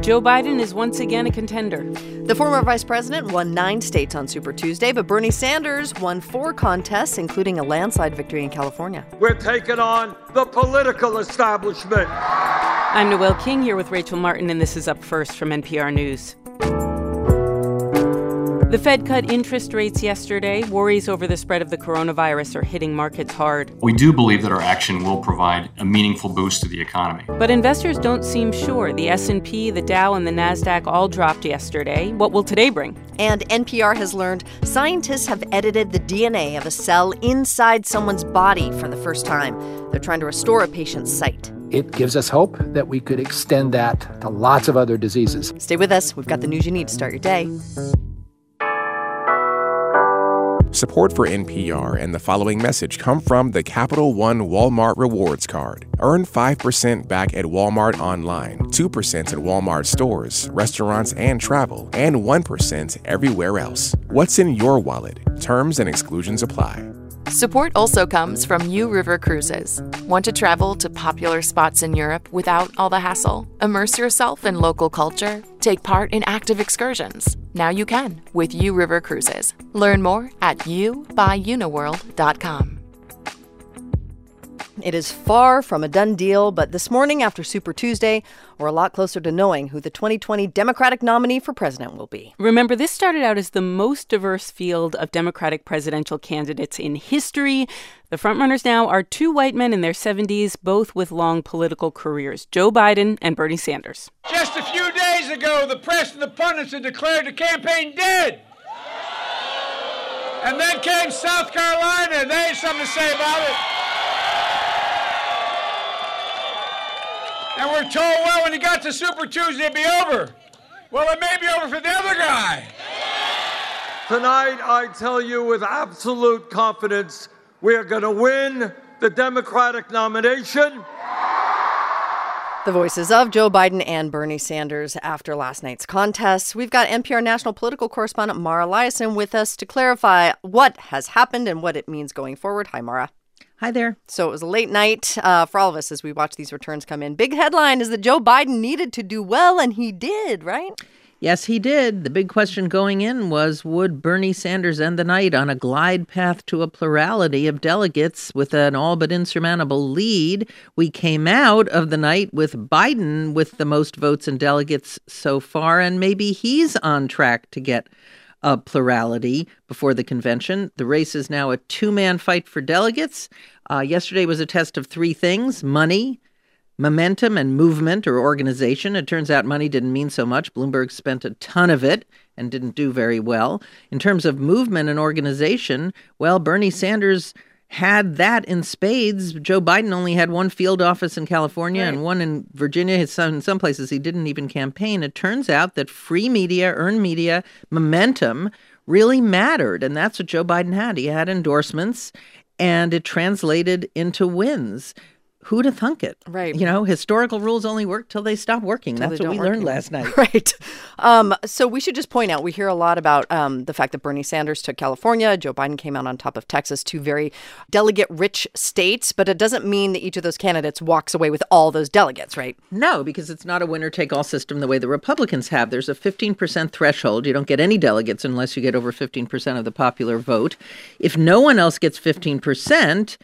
Joe Biden is once again a contender. The former vice president won 9 states on Super Tuesday, but Bernie Sanders won 4 contests, including a landslide victory in California. We're taking on the political establishment. I'm Noel King here with Rachel Martin, and this is Up First from NPR News. The Fed cut interest rates yesterday. Worries over the spread of the coronavirus are hitting markets hard. We do believe that our action will provide a meaningful boost to the economy. But investors don't seem sure. The S&P, the Dow, and the Nasdaq all dropped yesterday. What will today bring? And NPR has learned scientists have edited the DNA of a cell inside someone's body for the first time. They're trying to restore a patient's sight. It gives us hope that we could extend that to lots of other diseases. Stay with us. We've got the news you need to start your day. Support for NPR and the following message come from the Capital One Walmart Rewards Card. Earn 5% back at Walmart online, 2% at Walmart stores, restaurants, and travel, and 1% everywhere else. What's in your wallet? Terms and exclusions apply. Support also comes from U River Cruises. Want to travel to popular spots in Europe without all the hassle? Immerse yourself in local culture? Take part in active excursions? Now you can with U River Cruises. Learn more at ubyuniworld.com. It is far from a done deal, but this morning after Super Tuesday, we're a lot closer to knowing who the 2020 Democratic nominee for president will be. Remember, this started out as the most diverse field of Democratic presidential candidates in history. The frontrunners now are 2 white men in their 70s, both with long political careers, Joe Biden and Bernie Sanders. Just a few days ago, the press and the pundits had declared the campaign dead. And then came South Carolina, and they had something to say about it. And we're told, well, when you got to Super Tuesday, it'd be over. Well, it may be over for the other guy. Tonight, I tell you with absolute confidence, we are going to win the Democratic nomination. The voices of Joe Biden and Bernie Sanders after last night's contest. We've got NPR national political correspondent Mara Liasson with us to clarify what has happened and what it means going forward. Hi, Mara. Hi there. So it was a late night for all of us as we watch these returns come in. Big headline is that Joe Biden needed to do well, and he did, right? Yes, he did. The big question going in was, would Bernie Sanders end the night on a glide path to a plurality of delegates with an all but insurmountable lead? We came out of the night with Biden with the most votes and delegates so far, and maybe he's on track to get a plurality before the convention. The race is now a 2-man fight for delegates. Yesterday was a test of 3 things: money, momentum, and movement or organization. It turns out money didn't mean so much. Bloomberg spent a ton of it and didn't do very well. In terms of movement and organization, well, Bernie Sanders had that in spades. Joe Biden only had 1 field office in California and 1 in Virginia. In some places he didn't even campaign. It turns out that free media, earned media, momentum really mattered. And that's what Joe Biden had. He had endorsements, and it translated into wins. Who'd have thunk it? Right. You know, historical rules only work till they stop working. That's what we learned last night. Right. So we should just point out, we hear a lot about the fact that Bernie Sanders took California. Joe Biden came out on top of Texas, 2 very delegate-rich states. But it doesn't mean that each of those candidates walks away with all those delegates, right? No, because it's not a winner-take-all system the way the Republicans have. There's a 15% threshold. You don't get any delegates unless you get over 15% of the popular vote. If no one else gets 15%,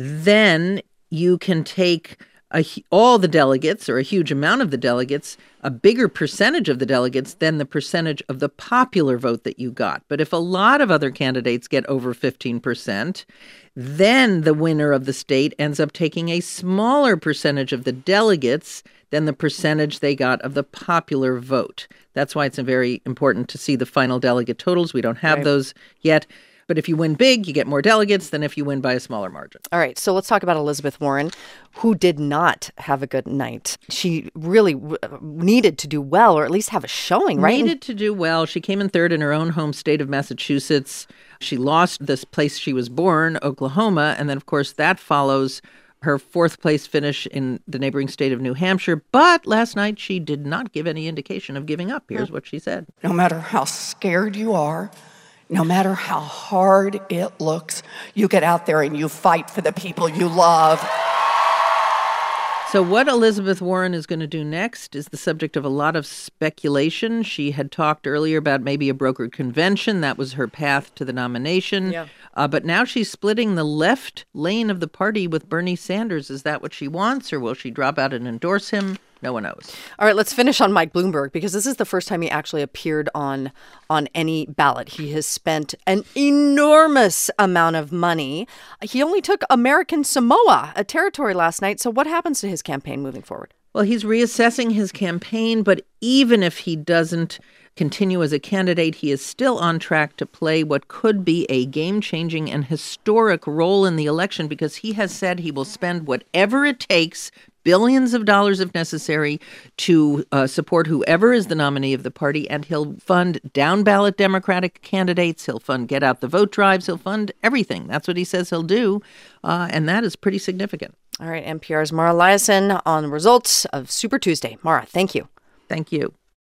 then you can take all the delegates, or a huge amount of the delegates, a bigger percentage of the delegates than the percentage of the popular vote that you got. But if a lot of other candidates get over 15%, then the winner of the state ends up taking a smaller percentage of the delegates than the percentage they got of the popular vote. That's why it's very important to see the final delegate totals. We don't have those yet. But if you win big, you get more delegates than if you win by a smaller margin. All right. So let's talk about Elizabeth Warren, who did not have a good night. She really needed to do well, or at least have a showing, right? Needed to do well. She came in 3rd in her own home state of Massachusetts. She lost this place she was born, Oklahoma. And then, of course, that follows her 4th place finish in the neighboring state of New Hampshire. But last night, she did not give any indication of giving up. Here's what she said. No matter how scared you are, no matter how hard it looks, you get out there and you fight for the people you love. So what Elizabeth Warren is going to do next is the subject of a lot of speculation. She had talked earlier about maybe a brokered convention. That was her path to the nomination. Yeah. But now she's splitting the left lane of the party with Bernie Sanders. Is that what she wants, or will she drop out and endorse him? No one knows. All right, let's finish on Mike Bloomberg, because this is the first time he actually appeared on any ballot. He has spent an enormous amount of money. He only took American Samoa, a territory, last night. So what happens to his campaign moving forward? Well, he's reassessing his campaign, but even if he doesn't continue as a candidate, he is still on track to play what could be a game-changing and historic role in the election, because he has said he will spend whatever it takes, billions of dollars if necessary, to support whoever is the nominee of the party, and he'll fund down-ballot Democratic candidates, he'll fund get-out-the-vote drives, he'll fund everything. That's what he says he'll do, and that is pretty significant. All right, NPR's Mara Liasson on the results of Super Tuesday. Mara, thank you. Thank you.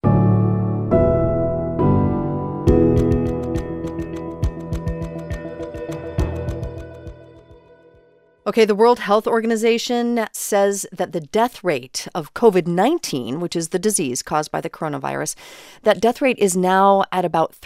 Okay, the World Health Organization says that the death rate of COVID-19, which is the disease caused by the coronavirus, that death rate is now at about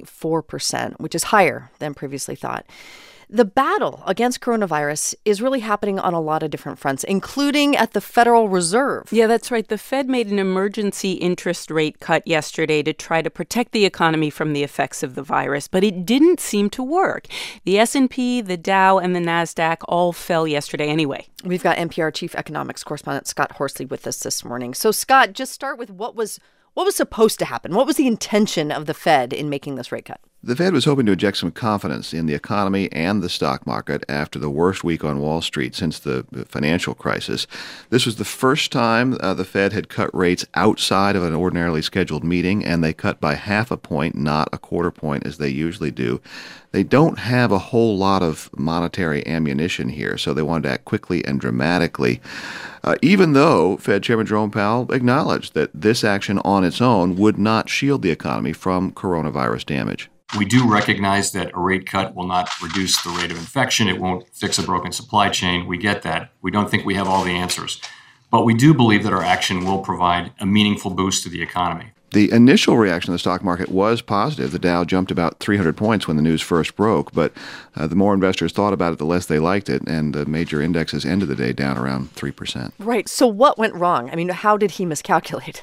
3.4%, which is higher than previously thought. The battle against coronavirus is really happening on a lot of different fronts, including at the Federal Reserve. Yeah, that's right. The Fed made an emergency interest rate cut yesterday to try to protect the economy from the effects of the virus, but it didn't seem to work. The S&P, the Dow, and the NASDAQ all fell yesterday anyway. We've got NPR chief economics correspondent Scott Horsley with us this morning. So, Scott, just start with what was supposed to happen? What was the intention of the Fed in making this rate cut? The Fed was hoping to inject some confidence in the economy and the stock market after the worst week on Wall Street since the financial crisis. This was the first time the Fed had cut rates outside of an ordinarily scheduled meeting, and they cut by 0.5 point, not 1/4 point as they usually do. They don't have a whole lot of monetary ammunition here, so they wanted to act quickly and dramatically, even though Fed Chairman Jerome Powell acknowledged that this action on its own would not shield the economy from coronavirus damage. We do recognize that a rate cut will not reduce the rate of infection. It won't fix a broken supply chain. We get that. We don't think we have all the answers. But we do believe that our action will provide a meaningful boost to the economy. The initial reaction of the stock market was positive. The Dow jumped about 300 points when the news first broke, but the more investors thought about it, the less they liked it, and the major indexes ended the day down around 3%. Right. So what went wrong? I mean, how did he miscalculate?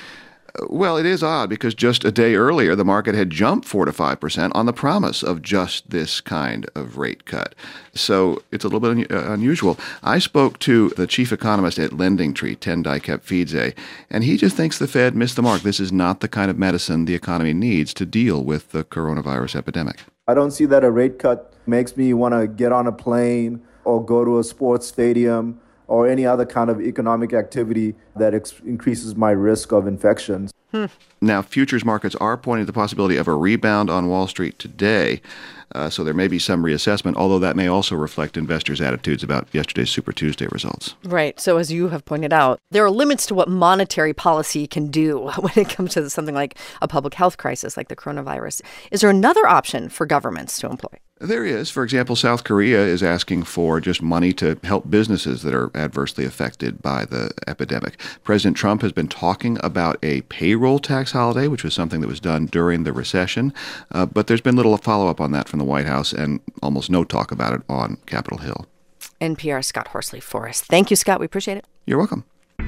Well, it is odd because just a day earlier, the market had jumped 4 to 5% on the promise of just this kind of rate cut. So it's a little bit unusual. I spoke to the chief economist at LendingTree, Ten Dijkhepp-Fiedze, and he just thinks the Fed missed the mark. This is not the kind of medicine the economy needs to deal with the coronavirus epidemic. I don't see that a rate cut makes me want to get on a plane or go to a sports stadium or any other kind of economic activity that increases my risk of infections. Now, futures markets are pointing to the possibility of a rebound on Wall Street today, so there may be some reassessment, although that may also reflect investors' attitudes about yesterday's Super Tuesday results. Right. So as you have pointed out, there are limits to what monetary policy can do when it comes to something like a public health crisis like the coronavirus. Is there another option for governments to employ? There is. For example, South Korea is asking for just money to help businesses that are adversely affected by the epidemic. President Trump has been talking about a payroll tax holiday, which was something that was done during the recession. But there's been little follow-up on that from the White House and almost no talk about it on Capitol Hill. NPR's Scott Horsley for us. Thank you, Scott. We appreciate it. You're welcome.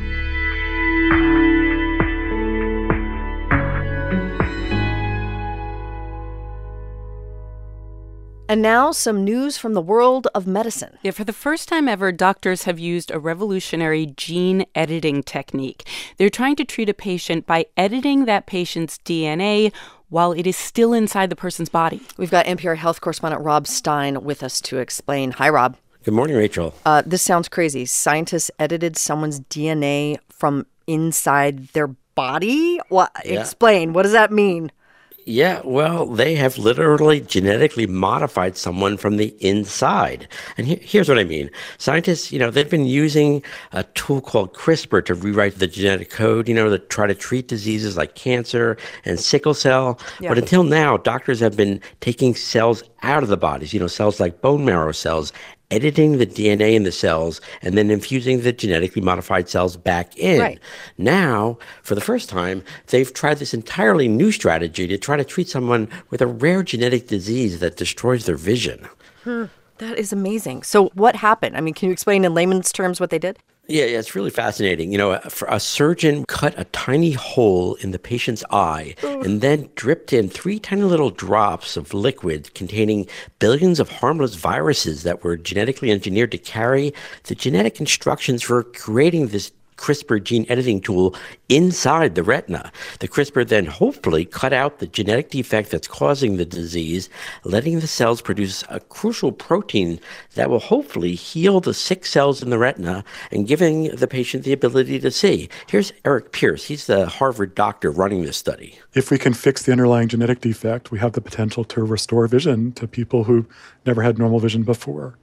And now some news from the world of medicine. Yeah, for the first time ever, doctors have used a revolutionary gene editing technique. They're trying to treat a patient by editing that patient's DNA while it is still inside the person's body. We've got NPR health correspondent Rob Stein with us to explain. Hi, Rob. Good morning, Rachel. This sounds crazy. Scientists edited someone's DNA from inside their body? Explain. What does that mean? Yeah, well, they have literally genetically modified someone from the inside. And here's what I mean. Scientists, they've been using a tool called CRISPR to rewrite the genetic code, to try to treat diseases like cancer and sickle cell. Yeah. But until now, doctors have been taking cells out of the bodies, cells like bone marrow cells, editing the DNA in the cells and then infusing the genetically modified cells back in. Right. Now, for the first time, they've tried this entirely new strategy to try to treat someone with a rare genetic disease that destroys their vision. That is amazing. So what happened? I mean, can you explain in layman's terms what they did? Yeah, it's really fascinating. A surgeon cut a tiny hole in the patient's eye and then dripped in 3 tiny little drops of liquid containing billions of harmless viruses that were genetically engineered to carry the genetic instructions for creating this CRISPR gene editing tool inside the retina. The CRISPR then hopefully cut out the genetic defect that's causing the disease, letting the cells produce a crucial protein that will hopefully heal the sick cells in the retina and giving the patient the ability to see. Here's Eric Pierce. He's the Harvard doctor running this study. If we can fix the underlying genetic defect, we have the potential to restore vision to people who never had normal vision before.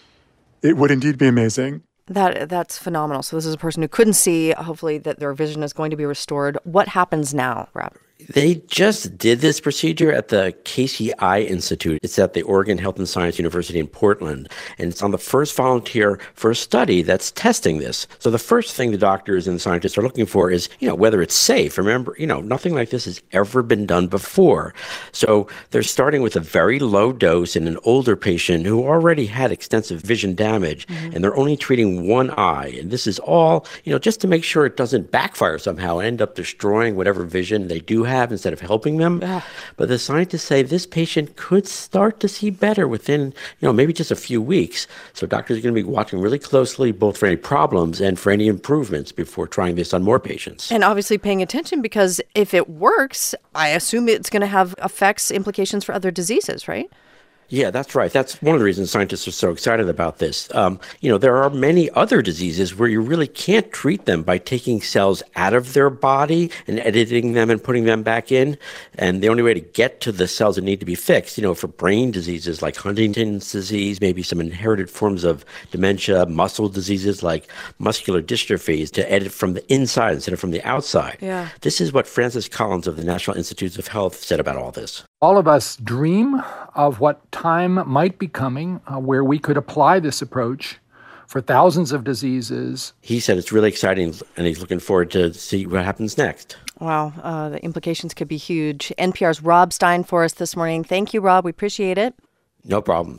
It would indeed be amazing. That's phenomenal. So this is a person who couldn't see. Hopefully that their vision is going to be restored. What happens now, Rob? They just did this procedure at the Casey Eye Institute. It's at the Oregon Health and Science University in Portland. And it's on the first volunteer for a study that's testing this. So the first thing the doctors and the scientists are looking for is, whether it's safe. Remember, nothing like this has ever been done before. So they're starting with a very low dose in an older patient who already had extensive vision damage. Mm-hmm. And they're only treating one eye. And this is all, just to make sure it doesn't backfire somehow and end up destroying whatever vision they do have instead of helping them. But the scientists say this patient could start to see better within, maybe just a few weeks. So doctors are going to be watching really closely, both for any problems and for any improvements before trying this on more patients. And obviously paying attention, because if it works, I assume it's going to have implications for other diseases, right? Yeah, that's right. That's one of the reasons scientists are so excited about this. There are many other diseases where you really can't treat them by taking cells out of their body and editing them and putting them back in. And the only way to get to the cells that need to be fixed, for brain diseases like Huntington's disease, maybe some inherited forms of dementia, muscle diseases like muscular dystrophy, is to edit from the inside instead of from the outside. Yeah. This is what Francis Collins of the National Institutes of Health said about all this. All of us dream of what time might be coming where we could apply this approach for thousands of diseases. He said it's really exciting, and he's looking forward to see what happens next. Wow, the implications could be huge. NPR's Rob Stein for us this morning. Thank you, Rob. We appreciate it. No problem.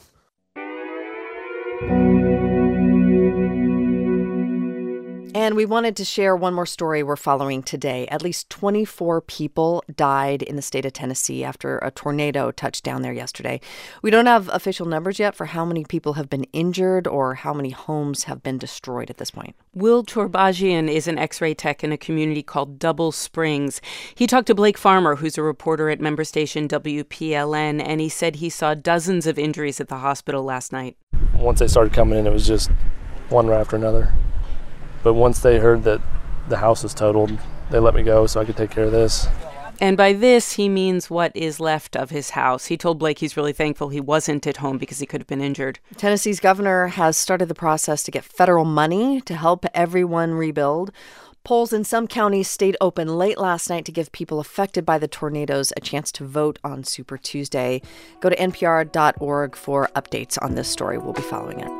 And we wanted to share one more story we're following today. At least 24 people died in the state of Tennessee after a tornado touched down there yesterday. We don't have official numbers yet for how many people have been injured or how many homes have been destroyed at this point. Will Torbajian is an X-ray tech in a community called Double Springs. He talked to Blake Farmer, who's a reporter at member station WPLN, and he said he saw dozens of injuries at the hospital last night. Once they started coming in, it was just one right after another. But once they heard that the house was totaled, they let me go so I could take care of this. And by this, he means what is left of his house. He told Blake he's really thankful he wasn't at home because he could have been injured. Tennessee's governor has started the process to get federal money to help everyone rebuild. Polls in some counties stayed open late last night to give people affected by the tornadoes a chance to vote on Super Tuesday. Go to npr.org for updates on this story. We'll be following it.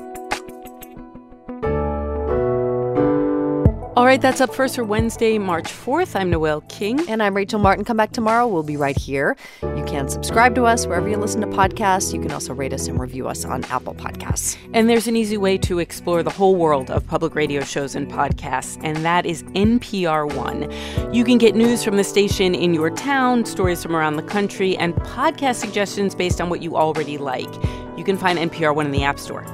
All right, that's Up First for Wednesday, March 4th. I'm Noelle King. And I'm Rachel Martin. Come back tomorrow. We'll be right here. You can subscribe to us wherever you listen to podcasts. You can also rate us and review us on Apple Podcasts. And there's an easy way to explore the whole world of public radio shows and podcasts, and that is NPR One. You can get news from the station in your town, stories from around the country, and podcast suggestions based on what you already like. You can find NPR One in the App Store.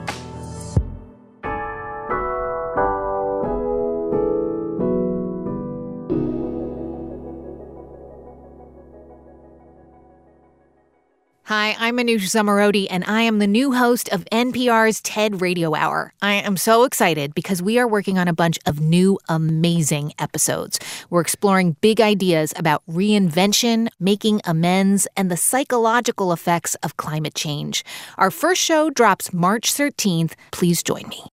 Hi, I'm Manoush Zomorodi, and I am the new host of NPR's TED Radio Hour. I am so excited because we are working on a bunch of new, amazing episodes. We're exploring big ideas about reinvention, making amends, and the psychological effects of climate change. Our first show drops March 13th. Please join me.